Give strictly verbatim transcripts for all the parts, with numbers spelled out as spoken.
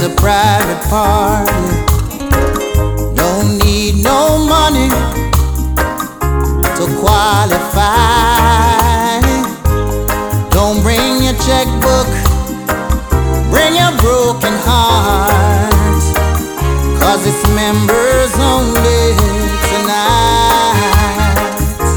a private party. Don't need no money to qualify. Don't bring your checkbook, bring your broken heart, 'cause it's members only tonight.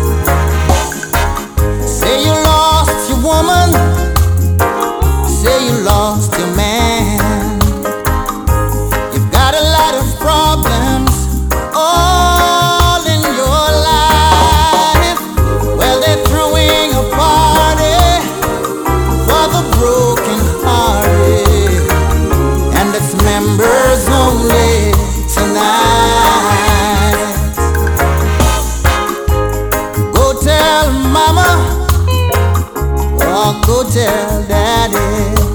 Say you lost your woman, say you lost your man. You've got a lot of problems all in your life. Well, they're throwing a party for the broken hearted, and it's members only tonight. Go tell mama, or go tell daddy,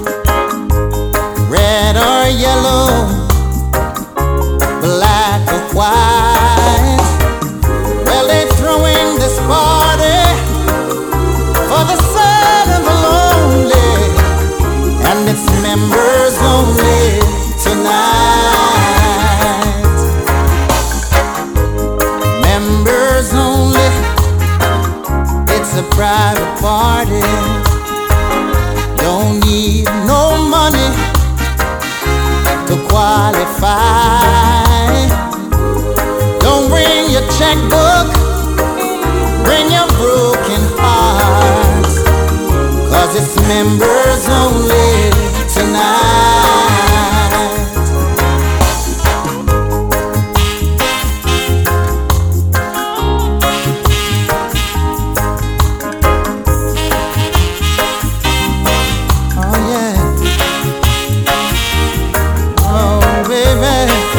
red or yellow, black or white. Well, they're throwing this party for the sad and the lonely, and it's members only tonight. Members only, it's a private party. Don't need no money to qualify. Don't bring your checkbook, bring your broken heart, 'cause it's members only tonight. Oh yeah. Oh baby.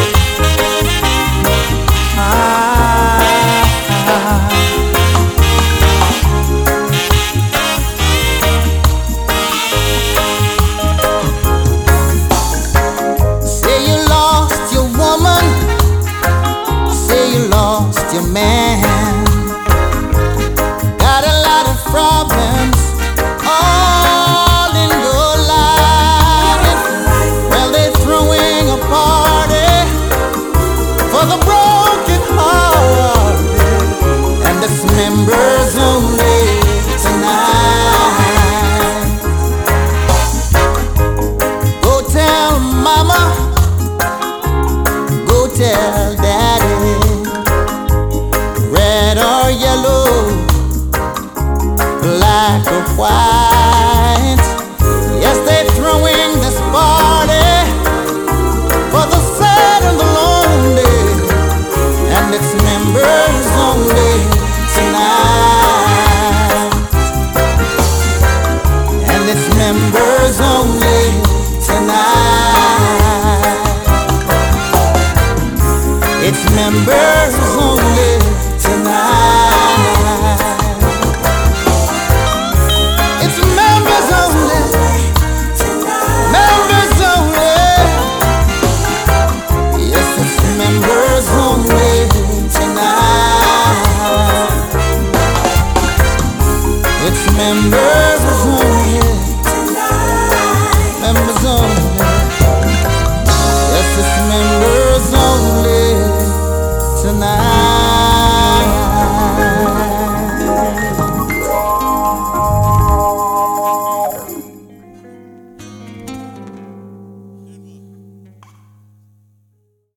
Say you lost your woman, say you lost your man. Got a lot of problems all in your life. Well, they're throwing a party for the broken heart, and it's members only tonight. Go tell mama, go tell daddy, red or yellow, black or white.